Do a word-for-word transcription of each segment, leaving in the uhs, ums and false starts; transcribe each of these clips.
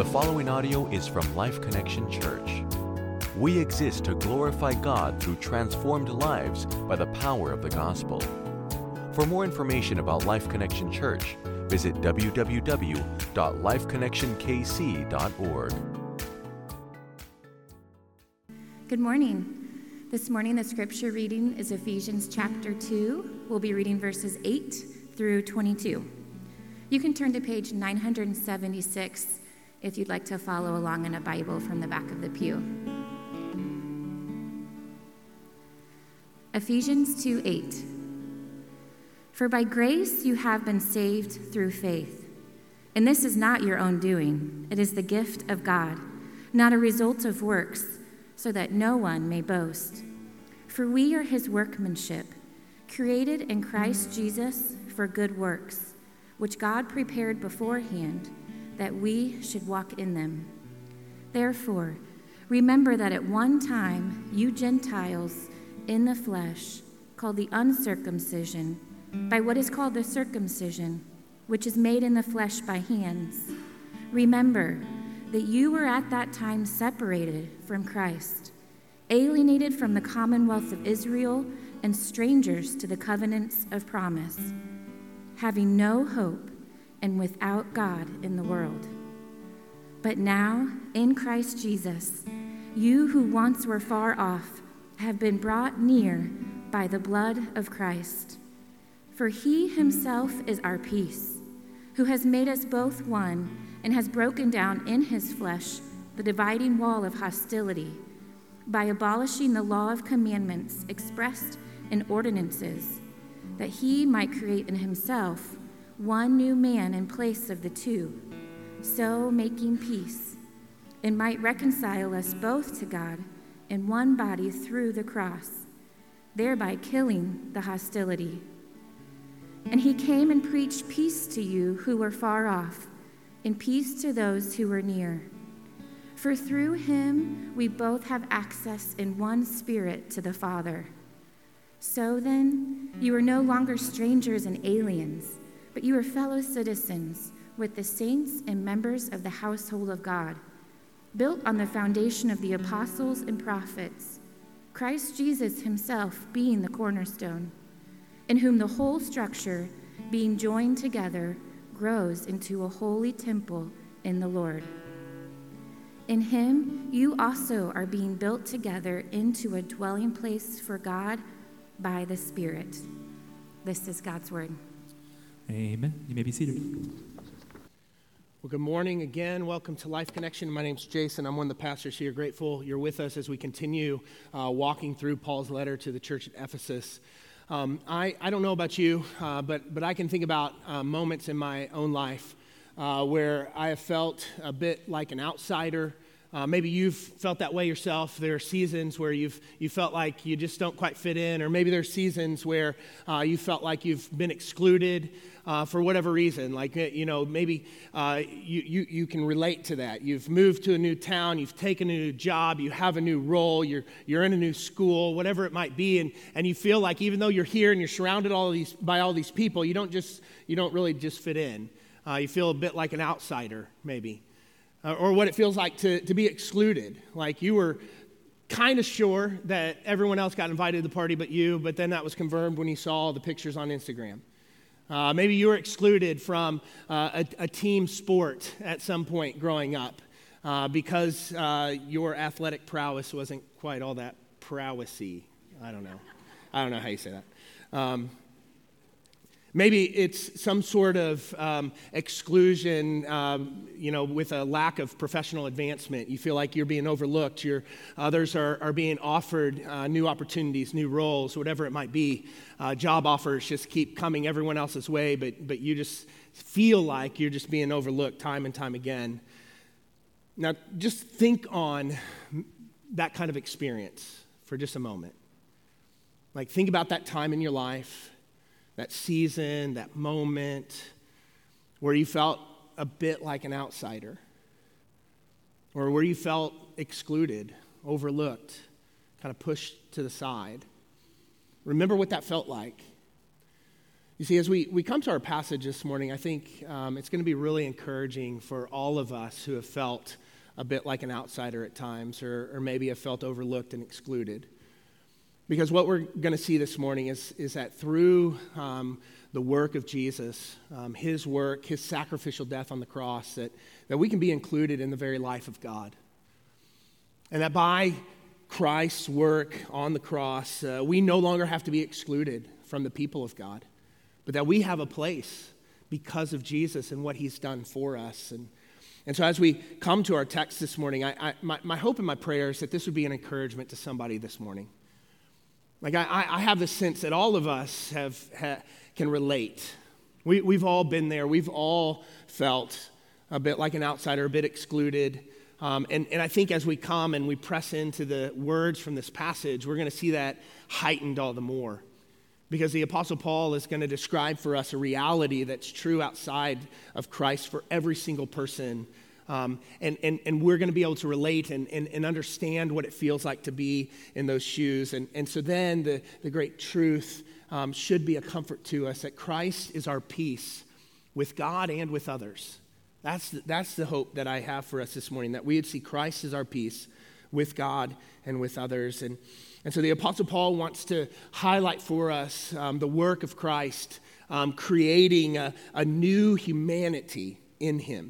following audio is from Life Connection Church. We exist to glorify God through transformed lives by the power of the gospel. For more information about Life Connection Church, visit w w w dot life connection k c dot org. Good morning. This morning the scripture reading is Ephesians chapter two. We'll be reading verses eight through twenty-two. You can turn to page nine seventy-six if you'd like to follow along in a Bible from the back of the pew. Ephesians two eight. For by grace you have been saved through faith. And this is not your own doing. It is the gift of God, not a result of works, so that no one may boast. For we are his workmanship, created in Christ Jesus for good works, which God prepared beforehand that we should walk in them. Therefore, remember that at one time you Gentiles in the flesh, called the uncircumcision, by what is called the circumcision, which is made in the flesh by hands. Remember that you were at that time separated from Christ, alienated from the commonwealth of Israel and strangers to the covenants of promise, having no hope and without God in the world. But now, in Christ Jesus, you who once were far off have been brought near by the blood of Christ. For he himself is our peace, who has made us both one and has broken down in his flesh the dividing wall of hostility by abolishing the law of commandments expressed in ordinances, that he might create in himself one new man in place of the two, so making peace, and might reconcile us both to God in one body through the cross, thereby killing the hostility. And he came and preached peace to you who were far off, and peace to those who were near. For through him we both have access in one spirit to the Father. So then, you are no longer strangers and aliens, but you are fellow citizens with the saints and members of the household of God, built on the foundation of the apostles and prophets, Christ Jesus himself being the cornerstone, in whom the whole structure, being joined together, grows into a holy temple in the Lord. In him you also are being built together into a dwelling place for God by the Spirit. This is God's word. Amen. You may be seated. Well, good morning again. Welcome to Life Connection. My name's Jason. I'm one of the pastors here. Grateful you're with us as we continue uh, walking through Paul's letter to the church at Ephesus. Um, I, I don't know about you, uh, but, but I can think about uh, moments in my own life uh, where I have felt a bit like an outsider. Uh, maybe you've felt that way yourself. There are seasons where you've you felt like you just don't quite fit in, or maybe there's seasons where uh, you felt like you've been excluded uh, for whatever reason. Like, you know, maybe uh, you, you, you can relate to that. You've moved to a new town, you've taken a new job, you have a new role, you're you're in a new school, whatever it might be, and, and you feel like even though you're here and you're surrounded all these by all these people, you don't just you don't really just fit in. Uh, you feel a bit like an outsider, maybe. Uh, or what it feels like to, to be excluded. Like you were kind of sure that everyone else got invited to the party but you, but then that was confirmed when you saw the pictures on Instagram. Uh, maybe you were excluded from uh, a, a team sport at some point growing up uh, because uh, your athletic prowess wasn't quite all that prowessy. I don't know. I don't know how you say that. Um, Maybe it's some sort of um, exclusion, um, you know, with a lack of professional advancement. You feel like you're being overlooked. Your others are, are being offered uh, new opportunities, new roles, whatever it might be. Uh, job offers just keep coming everyone else's way, but but you just feel like you're just being overlooked time and time again. Now, just think on that kind of experience for just a moment. Like, think about that time in your life, that season, that moment where you felt a bit like an outsider, or where you felt excluded, overlooked, kind of pushed to the side. Remember what that felt like. You see, as we, we come to our passage this morning, I think um, it's going to be really encouraging for all of us who have felt a bit like an outsider at times, or, or maybe have felt overlooked and excluded. Because what we're going to see this morning is, is that through um, the work of Jesus, um, his work, his sacrificial death on the cross, that, that we can be included in the very life of God. And that by Christ's work on the cross, uh, we no longer have to be excluded from the people of God, but that we have a place because of Jesus and what he's done for us. And, and so as we come to our text this morning, I, I, my, my hope and my prayer is that this would be an encouragement to somebody this morning. Like I, I have the sense that all of us have, ha, can relate. We, we've all been there. We've all felt a bit like an outsider, a bit excluded. Um, and, and I think as we come and we press into the words from this passage, we're going to see that heightened all the more. Because the Apostle Paul is going to describe for us a reality that's true outside of Christ for every single person. Um, and, and, and we're going to be able to relate and, and, and understand what it feels like to be in those shoes. And, and so then the, the great truth um, should be a comfort to us that Christ is our peace with God and with others. That's the, that's the hope that I have for us this morning, that we would see Christ as our peace with God and with others. And, and so the Apostle Paul wants to highlight for us um, the work of Christ, um, creating a, a new humanity in him.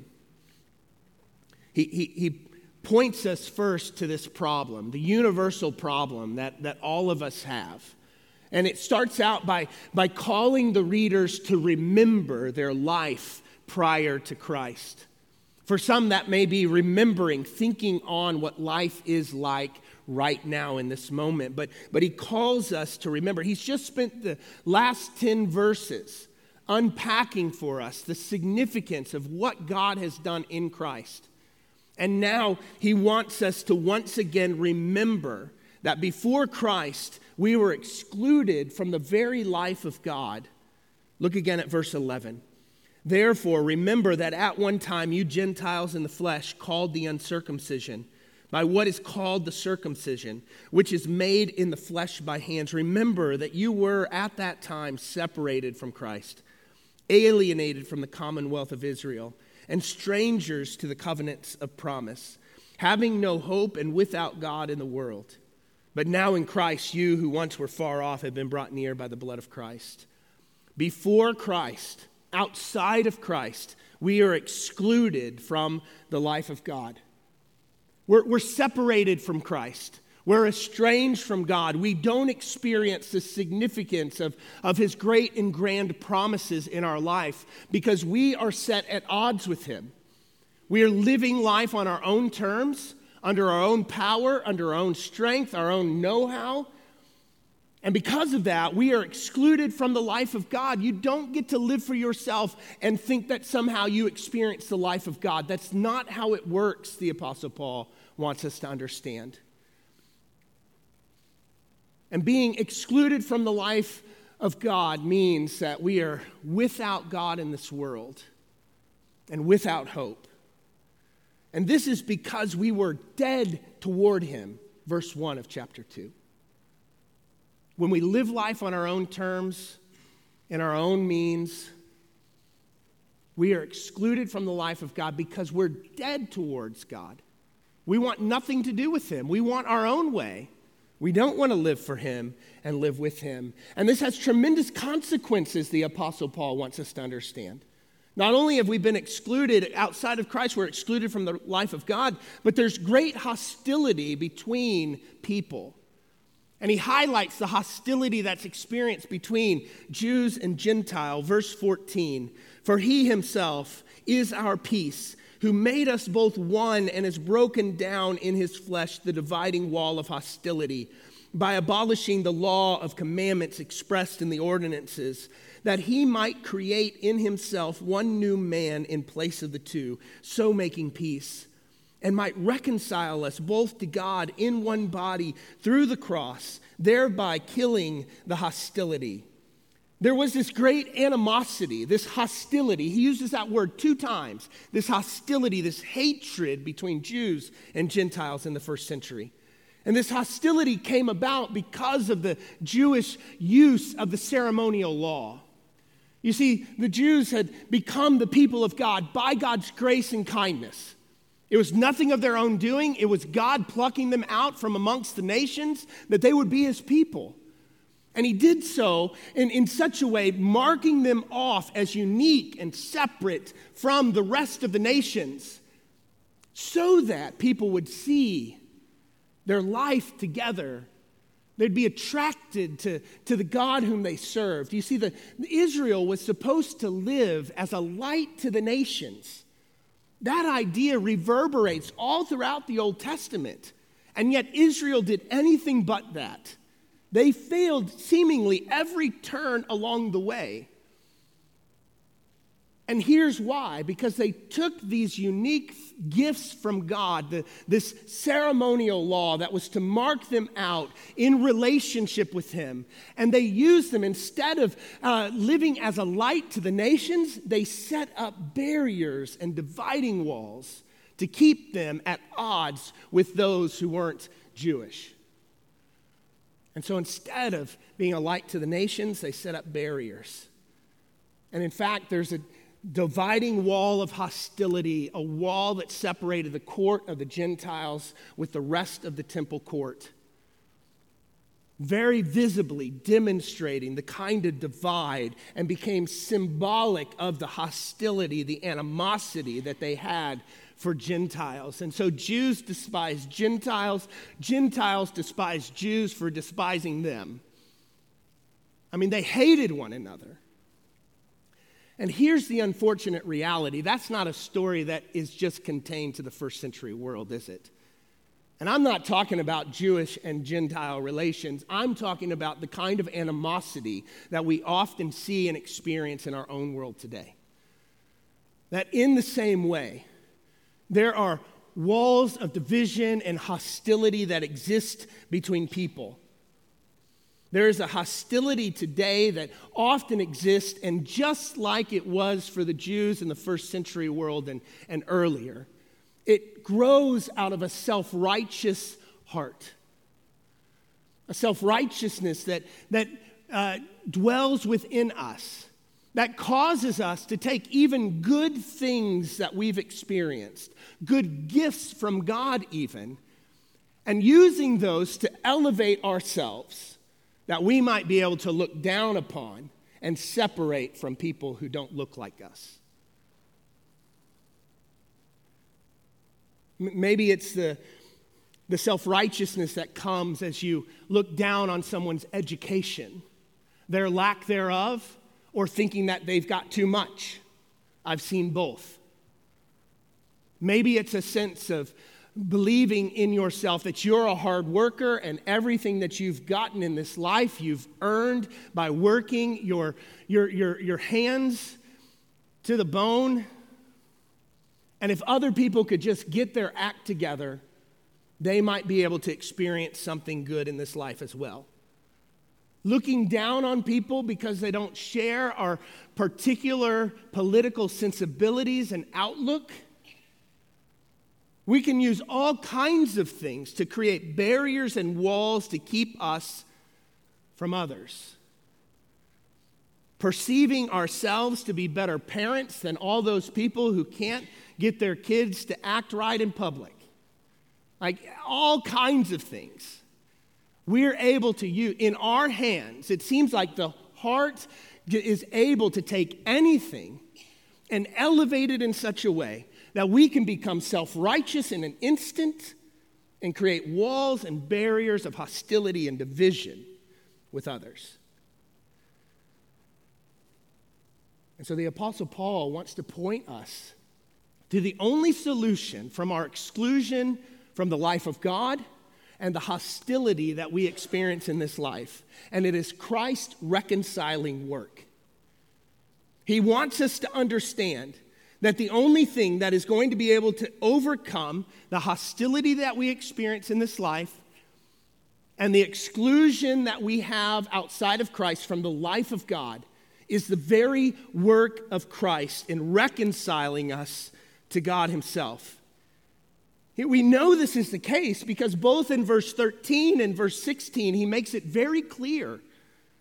He, he, he points us first to this problem, the universal problem that, that all of us have. And it starts out by, by calling the readers to remember their life prior to Christ. For some, that may be remembering, thinking on what life is like right now in this moment. But, but he calls us to remember. He's just spent the last ten verses unpacking for us the significance of what God has done in Christ. And now he wants us to once again remember that before Christ, we were excluded from the very life of God. Look again at verse eleven. Therefore, remember that at one time you Gentiles in the flesh called the uncircumcision by what is called the circumcision, which is made in the flesh by hands. Remember that you were at that time separated from Christ, alienated from the commonwealth of Israel, and strangers to the covenants of promise, having no hope and without God in the world. But now in Christ, you who once were far off have been brought near by the blood of Christ. Before Christ, outside of Christ, we are excluded from the life of God. We're, we're separated from Christ. We're estranged from God. We don't experience the significance of, of his great and grand promises in our life because we are set at odds with him. We are living life on our own terms, under our own power, under our own strength, our own know-how. And because of that, we are excluded from the life of God. You don't get to live for yourself and think that somehow you experience the life of God. That's not how it works, the Apostle Paul wants us to understand. And being excluded from the life of God means that we are without God in this world and without hope. And this is because we were dead toward him, verse one of chapter two. When we live life on our own terms, in our own means, we are excluded from the life of God because we're dead towards God. We want nothing to do with him. We want our own way. We don't want to live for him and live with him. And this has tremendous consequences, the Apostle Paul wants us to understand. Not only have we been excluded outside of Christ, we're excluded from the life of God, but there's great hostility between people. And he highlights the hostility that's experienced between Jews and Gentile. Verse fourteen, for he himself is our peace, who made us both one and has broken down in his flesh the dividing wall of hostility by abolishing the law of commandments expressed in the ordinances, that he might create in himself one new man in place of the two, so making peace, and might reconcile us both to God in one body through the cross, thereby killing the hostility. There was this great animosity, this hostility. He uses that word two times, this hostility, this hatred between Jews and Gentiles in the first century. And this hostility came about because of the Jewish use of the ceremonial law. You see, the Jews had become the people of God by God's grace and kindness. It was nothing of their own doing. It was God plucking them out from amongst the nations that they would be his people. And he did so in, in such a way, marking them off as unique and separate from the rest of the nations, so that people would see their life together. They'd be attracted to, to the God whom they served. You see, the, Israel was supposed to live as a light to the nations. That idea reverberates all throughout the Old Testament. And yet Israel did anything but that. They failed seemingly every turn along the way. And here's why. Because they took these unique gifts from God, the, this ceremonial law that was to mark them out in relationship with him, and they used them instead of uh, living as a light to the nations. They set up barriers and dividing walls to keep them at odds with those who weren't Jewish. And so instead of being a light to the nations, they set up barriers. And in fact, there's a dividing wall of hostility, a wall that separated the court of the Gentiles with the rest of the temple court, very visibly demonstrating the kind of divide, and became symbolic of the hostility, the animosity that they had for Gentiles. And so Jews despised Gentiles, Gentiles despised Jews for despising them. I mean, they hated one another. And here's the unfortunate reality. That's not a story that is just contained to the first century world, is it? And I'm not talking about Jewish and Gentile relations. I'm talking about the kind of animosity that we often see and experience in our own world today. That in the same way, there are walls of division and hostility that exist between people. There is a hostility today that often exists, and just like it was for the Jews in the first century world and, and earlier, it grows out of a self-righteous heart. A self-righteousness that, that uh, dwells within us, that causes us to take even good things that we've experienced, good gifts from God even, and using those to elevate ourselves, that we might be able to look down upon and separate from people who don't look like us. M- maybe it's the, the self-righteousness that comes as you look down on someone's education, their lack thereof, or thinking that they've got too much. I've seen both. Maybe it's a sense of believing in yourself that you're a hard worker and everything that you've gotten in this life you've earned by working your, your, your, your hands to the bone. And if other people could just get their act together, they might be able to experience something good in this life as well. Looking down on people because they don't share our particular political sensibilities and outlook. We can use all kinds of things to create barriers and walls to keep us from others. Perceiving ourselves to be better parents than all those people who can't get their kids to act right in public. Like all kinds of things. We're able to use, in our hands, it seems like the heart is able to take anything and elevate it in such a way that we can become self-righteous in an instant and create walls and barriers of hostility and division with others. And so the Apostle Paul wants to point us to the only solution from our exclusion from the life of God and the hostility that we experience in this life. And it is Christ's reconciling work. He wants us to understand that the only thing that is going to be able to overcome the hostility that we experience in this life and the exclusion that we have outside of Christ from the life of God is the very work of Christ in reconciling us to God himself. We know this is the case because both in verse thirteen and verse sixteen, he makes it very clear.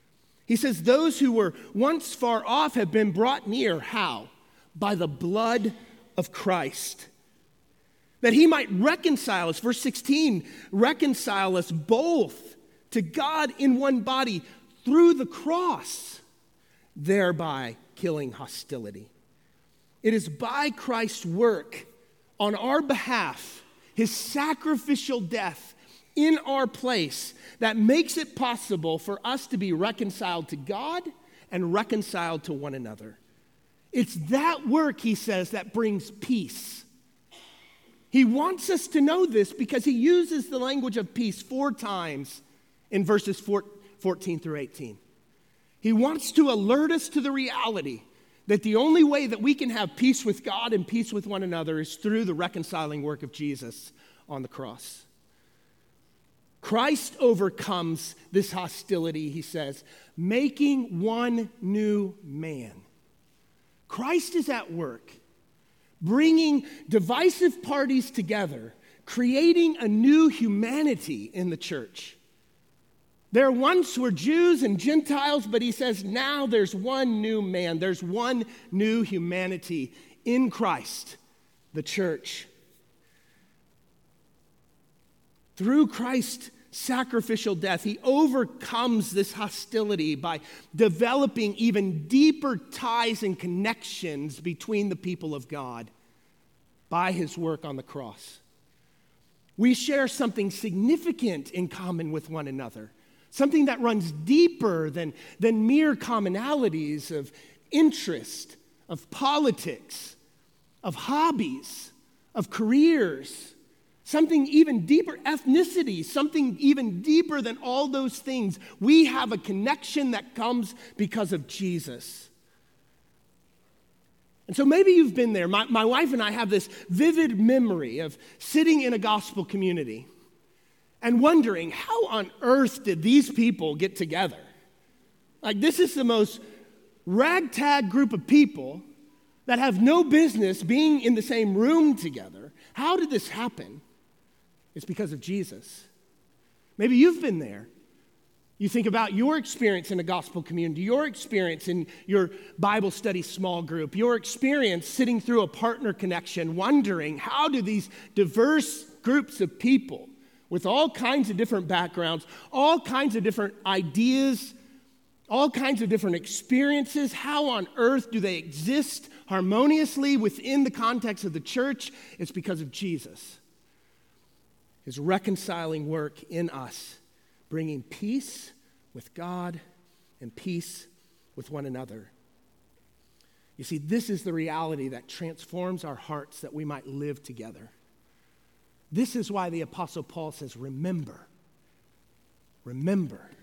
He says, those who were once far off have been brought near. How? By the blood of Christ. That he might reconcile us, verse sixteen, reconcile us both to God in one body through the cross, thereby killing hostility. It is by Christ's work on our behalf, his sacrificial death in our place, that makes it possible for us to be reconciled to God and reconciled to one another. It's that work, he says, that brings peace. He wants us to know this because he uses the language of peace four times in verses fourteen through eighteen. He wants to alert us to the reality that the only way that we can have peace with God and peace with one another is through the reconciling work of Jesus on the cross. Christ overcomes this hostility, he says, making one new man. Christ is at work, bringing divisive parties together, creating a new humanity in the church. There once were Jews and Gentiles, but he says now there's one new man. There's one new humanity in Christ, the church. Through Christ's sacrificial death, he overcomes this hostility by developing even deeper ties and connections between the people of God by his work on the cross. We share something significant in common with one another, something that runs deeper than, than mere commonalities of interest, of politics, of hobbies, of careers. Something even deeper, ethnicity, something even deeper than all those things. We have a connection that comes because of Jesus. And so maybe you've been there. My, my wife and I have this vivid memory of sitting in a gospel community and wondering, how on earth did these people get together? Like, this is the most ragtag group of people that have no business being in the same room together. How did this happen? It's because of Jesus. Maybe you've been there. You think about your experience in a gospel community, your experience in your Bible study small group, your experience sitting through a partner connection, wondering how do these diverse groups of people with all kinds of different backgrounds, all kinds of different ideas, all kinds of different experiences, how on earth do they exist harmoniously within the context of the church? It's because of Jesus. His reconciling work in us, bringing peace with God and peace with one another. You see, this is the reality that transforms our hearts that we might live together. This is why the Apostle Paul says, remember, remember.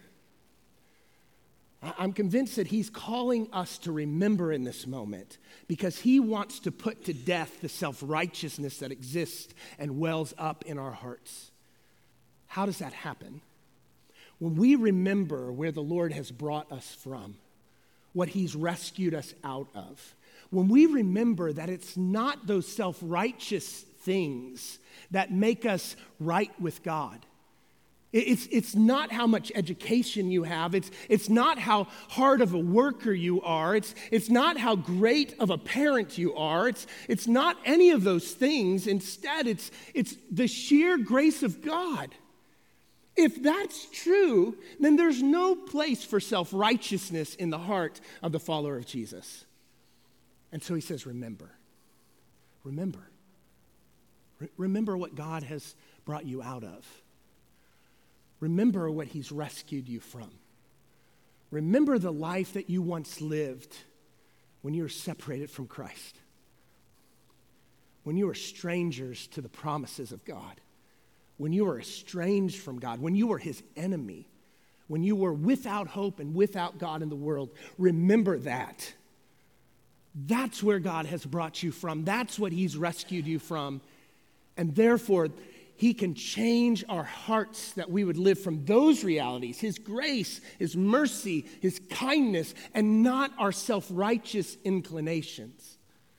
I'm convinced that he's calling us to remember in this moment because he wants to put to death the self-righteousness that exists and wells up in our hearts. How does that happen? When we remember where the Lord has brought us from, what he's rescued us out of, when we remember that it's not those self-righteous things that make us right with God. It's, it's not how much education you have. It's, it's not how hard of a worker you are. It's, it's not how great of a parent you are. It's, it's not any of those things. Instead, it's, it's the sheer grace of God. If that's true, then there's no place for self-righteousness in the heart of the follower of Jesus. And so he says, remember. Remember. Re- remember what God has brought you out of. Remember what he's rescued you from. Remember the life that you once lived when you were separated from Christ. When you were strangers to the promises of God. When you were estranged from God. When you were his enemy. When you were without hope and without God in the world. Remember that. That's where God has brought you from. That's what he's rescued you from. And therefore, he can change our hearts that we would live from those realities, his grace, his mercy, his kindness, and not our self-righteous inclinations.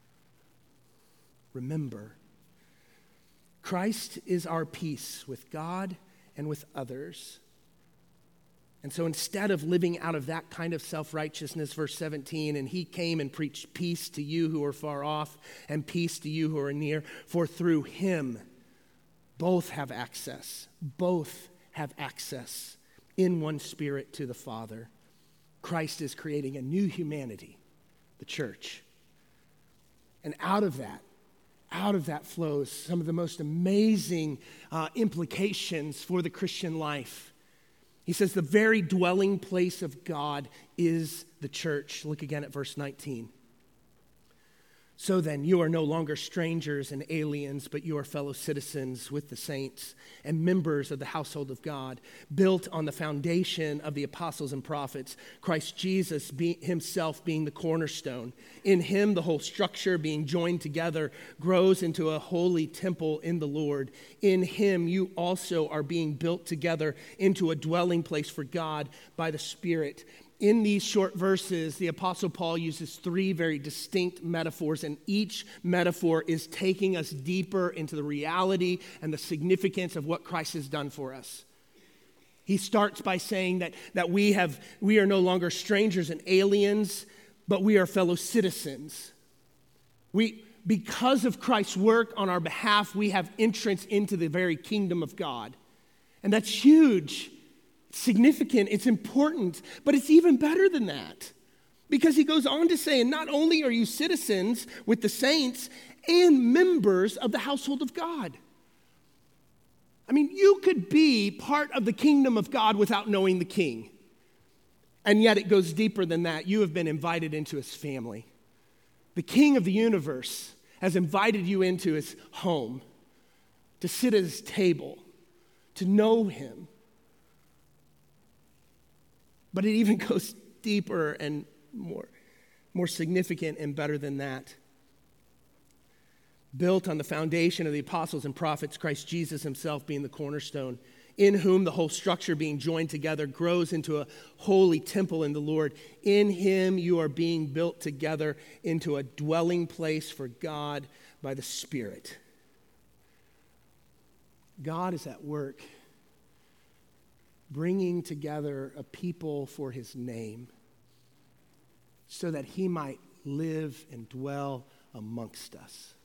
Remember, Christ is our peace with God and with others. And so instead of living out of that kind of self-righteousness, verse seventeen, and he came and preached peace to you who are far off and peace to you who are near, for through him both have access, both have access in one spirit to the Father. Christ is creating a new humanity, the church. And out of that, out of that flows some of the most amazing uh, implications for the Christian life. He says the very dwelling place of God is the church. Look again at verse nineteen. So then, you are no longer strangers and aliens, but you are fellow citizens with the saints and members of the household of God, built on the foundation of the apostles and prophets, Christ Jesus be, himself being the cornerstone. In him, the whole structure being joined together grows into a holy temple in the Lord. In him, you also are being built together into a dwelling place for God by the Spirit. In these short verses, the Apostle Paul uses three very distinct metaphors, and each metaphor is taking us deeper into the reality and the significance of what Christ has done for us. He starts by saying that, that we have we are no longer strangers and aliens, but we are fellow citizens. We, because of Christ's work on our behalf, we have entrance into the very kingdom of God. And that's huge. Significant, it's important, but it's even better than that. Because he goes on to say, and not only are you citizens with the saints and members of the household of God. I mean, you could be part of the kingdom of God without knowing the king. And yet it goes deeper than that. You have been invited into his family. The king of the universe has invited you into his home, to sit at his table, to know him. But it even goes deeper and more, more significant and better than that. Built on the foundation of the apostles and prophets, Christ Jesus himself being the cornerstone, in whom the whole structure being joined together grows into a holy temple in the Lord. In him you are being built together into a dwelling place for God by the Spirit. God is at work bringing together a people for his name so that he might live and dwell amongst us.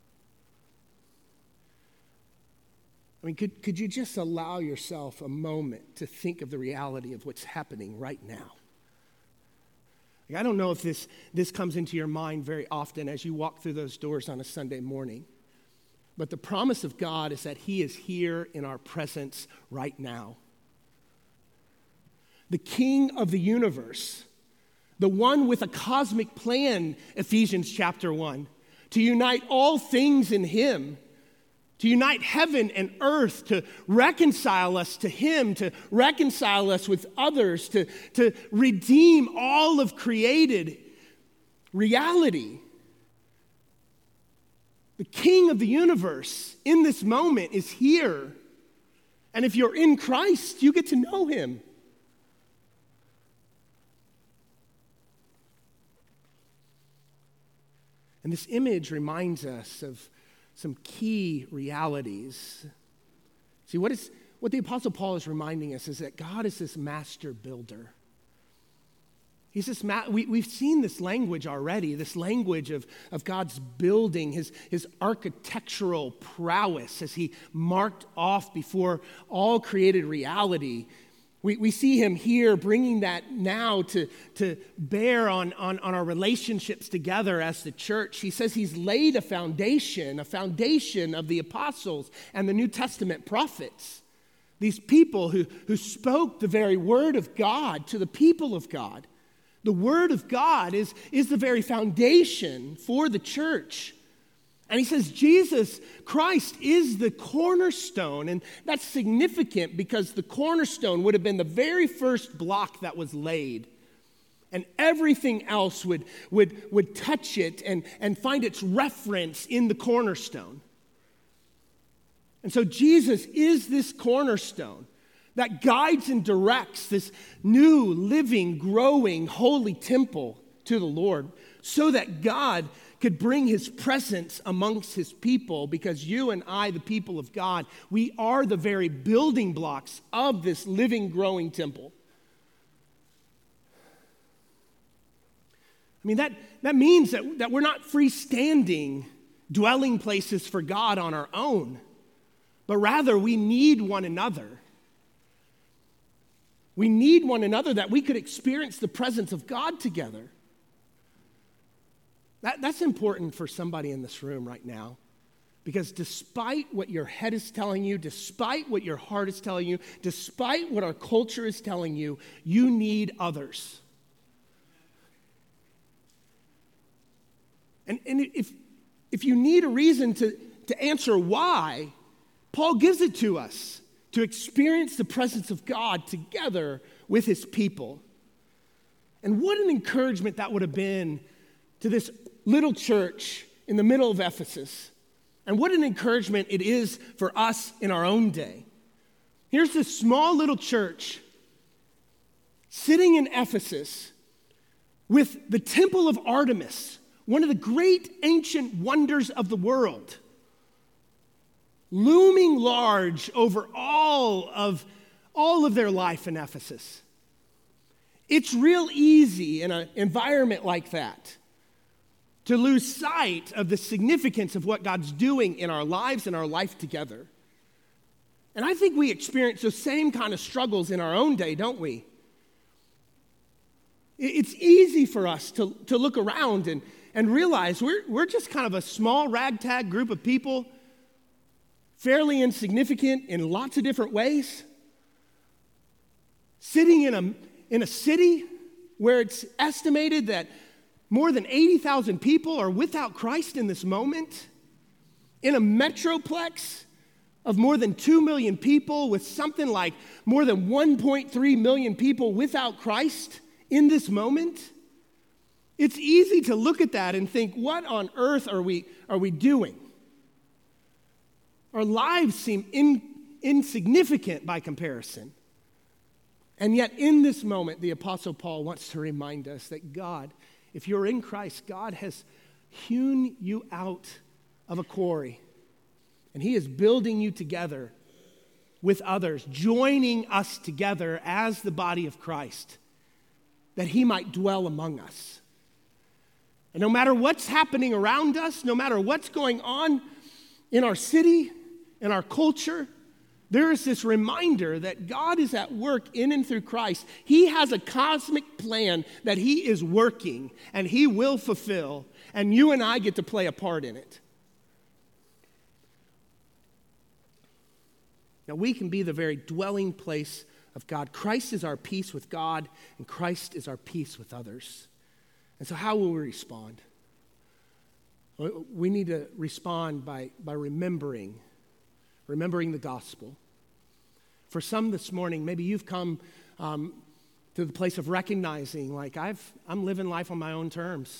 I mean, could, could you just allow yourself a moment to think of the reality of what's happening right now? Like, I don't know if this, this comes into your mind very often as you walk through those doors on a Sunday morning, but the promise of God is that he is here in our presence right now. The King of the universe, the one with a cosmic plan, Ephesians chapter one, to unite all things in him, to unite heaven and earth, to reconcile us to him, to reconcile us with others, to, to redeem all of created reality. The King of the universe in this moment is here. And if you're in Christ, you get to know him. And this image reminds us of some key realities. See, what is what the Apostle Paul is reminding us is that God is this master builder. He's this ma- we, we've seen this language already, this language of, of God's building, his, his architectural prowess as he marked off before all created reality. We, we see him here bringing that now to, to bear on, on, on our relationships together as the church. He says he's laid a foundation, a foundation of the apostles and the New Testament prophets. These people who, who spoke the very word of God to the people of God. The word of God is, is the very foundation for the church. And he says Jesus Christ is the cornerstone, and that's significant because the cornerstone would have been the very first block that was laid, and everything else would, would, would touch it and, and find its reference in the cornerstone. And so Jesus is this cornerstone that guides and directs this new, living, growing, holy temple to the Lord so that God could bring his presence amongst his people, because you and I, the people of God, we are the very building blocks of this living, growing temple. I mean, that, that means that, that we're not freestanding dwelling places for God on our own, but rather we need one another. We need one another that we could experience the presence of God together. That, that's important for somebody in this room right now. Because despite what your head is telling you, despite what your heart is telling you, despite what our culture is telling you, you need others. And, and if, if you need a reason to, to answer why, Paul gives it to us to experience the presence of God together with his people. And what an encouragement that would have been to this little church in the middle of Ephesus. And what an encouragement it is for us in our own day. Here's this small little church sitting in Ephesus with the Temple of Artemis, one of the great ancient wonders of the world, looming large over all of, all of their life in Ephesus. It's real easy in an environment like that to lose sight of the significance of what God's doing in our lives and our life together. And I think we experience those same kind of struggles in our own day, don't we? It's easy for us to, to look around and, and realize we're, we're just kind of a small ragtag group of people, fairly insignificant in lots of different ways, sitting in a, in a city where it's estimated that more than eighty thousand people are without Christ in this moment, in a metroplex of more than two million people with something like more than one point three million people without Christ in this moment. It's easy to look at that and think, what on earth are we, are we doing? Our lives seem in, insignificant by comparison. And yet in this moment, the Apostle Paul wants to remind us that God, if you're in Christ, God has hewn you out of a quarry, and he is building you together with others, joining us together as the body of Christ, that he might dwell among us. And no matter what's happening around us, no matter what's going on in our city, in our culture, there is this reminder that God is at work in and through Christ. He has a cosmic plan that he is working and he will fulfill, and you and I get to play a part in it. Now, we can be the very dwelling place of God. Christ is our peace with God, and Christ is our peace with others. And so how will we respond? We need to respond by, by remembering remembering the gospel. For some this morning, maybe you've come um, to the place of recognizing, like, I've, I'm living life on my own terms.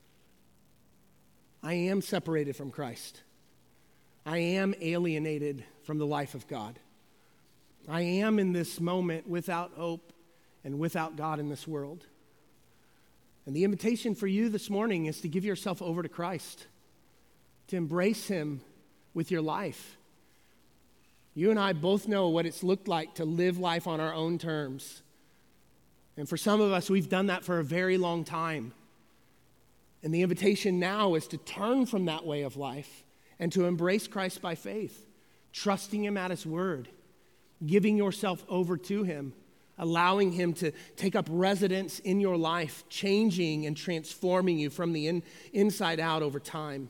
I am separated from Christ. I am alienated from the life of God. I am in this moment without hope and without God in this world. And the invitation for you this morning is to give yourself over to Christ, to embrace him with your life. You and I both know what it's looked like to live life on our own terms. And for some of us, we've done that for a very long time. And the invitation now is to turn from that way of life and to embrace Christ by faith, trusting him at his word, giving yourself over to him, allowing him to take up residence in your life, changing and transforming you from the in, inside out over time.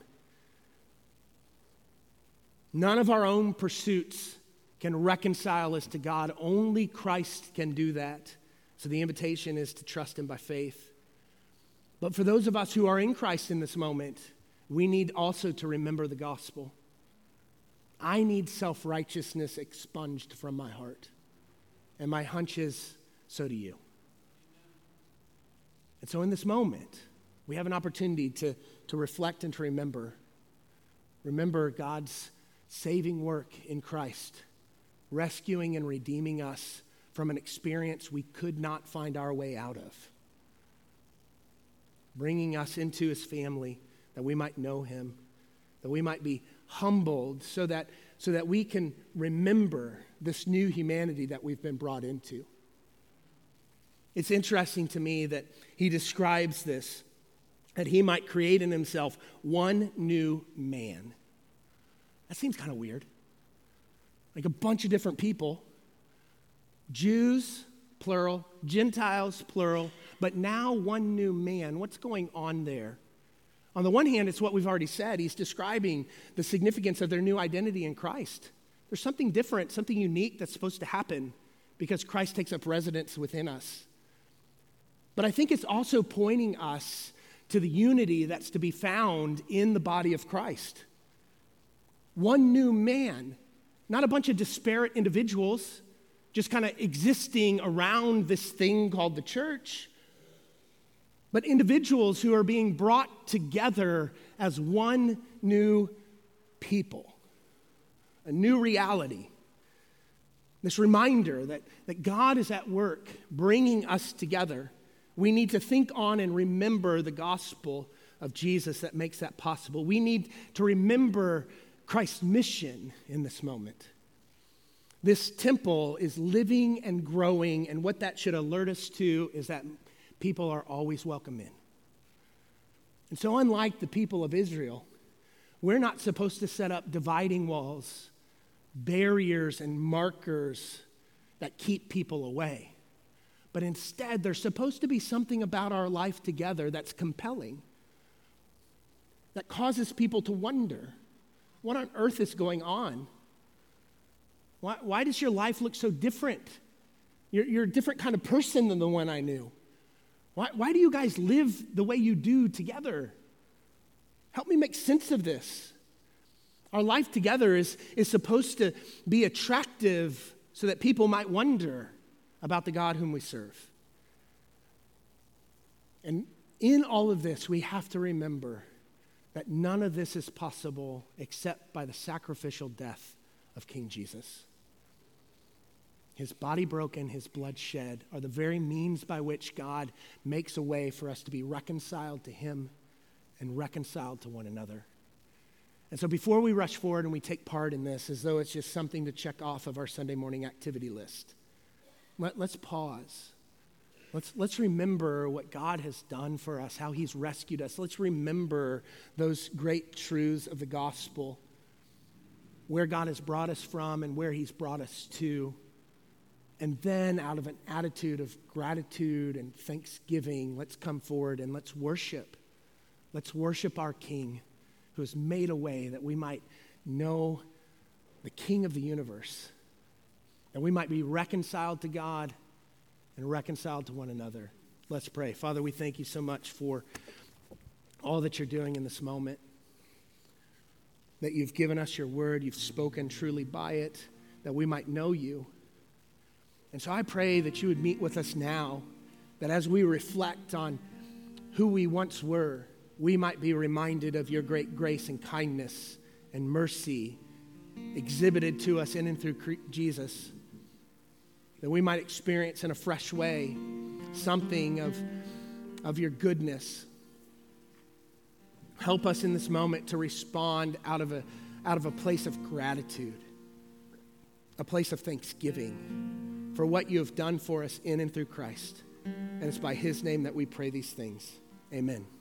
None of our own pursuits can reconcile us to God. Only Christ can do that. So the invitation is to trust him by faith. But for those of us who are in Christ in this moment, we need also to remember the gospel. I need self-righteousness expunged from my heart. And my hunch is, so do you. And so in this moment, we have an opportunity to, to reflect and to remember. Remember God's saving work in Christ, rescuing and redeeming us from an experience we could not find our way out of, bringing us into his family that we might know him, that we might be humbled so that, so that we can remember this new humanity that we've been brought into. It's interesting to me that he describes this that he might create in himself one new man. That seems kind of weird. Like a bunch of different people, Jews, plural, Gentiles, plural, but now one new man. What's going on there? On the one hand, it's what we've already said. He's describing the significance of their new identity in Christ. There's something different, something unique that's supposed to happen because Christ takes up residence within us. But I think it's also pointing us to the unity that's to be found in the body of Christ. One new man, not a bunch of disparate individuals just kind of existing around this thing called the church, but individuals who are being brought together as one new people, a new reality. This reminder that, that God is at work bringing us together. We need to think on and remember the gospel of Jesus that makes that possible. We need to remember Christ's mission in this moment. This temple is living and growing, and what that should alert us to is that people are always welcome in. And so unlike the people of Israel, we're not supposed to set up dividing walls, barriers, and markers that keep people away. But instead, there's supposed to be something about our life together that's compelling, that causes people to wonder, what on earth is going on? Why, why does your life look so different? You're, you're a different kind of person than the one I knew. Why, why do you guys live the way you do together? Help me make sense of this. Our life together is, is supposed to be attractive so that people might wonder about the God whom we serve. And in all of this, we have to remember that none of this is possible except by the sacrificial death of King Jesus. His body broken, his blood shed are the very means by which God makes a way for us to be reconciled to him and reconciled to one another. And so before we rush forward and we take part in this as though it's just something to check off of our Sunday morning activity list, let, let's pause. Let's, let's remember what God has done for us, how he's rescued us. Let's remember those great truths of the gospel, where God has brought us from and where he's brought us to. And then out of an attitude of gratitude and thanksgiving, let's come forward and let's worship. Let's worship our King who has made a way that we might know the King of the universe, that we might be reconciled to God and reconciled to one another. Let's pray. Father, we thank you so much for all that you're doing in this moment, that you've given us your word, you've spoken truly by it, that we might know you. And so I pray that you would meet with us now, that as we reflect on who we once were, we might be reminded of your great grace and kindness and mercy exhibited to us in and through Jesus, that we might experience in a fresh way something of, of your goodness. Help us in this moment to respond out of a, out of a place of gratitude, a place of thanksgiving for what you have done for us in and through Christ. And it's by his name that we pray these things. Amen.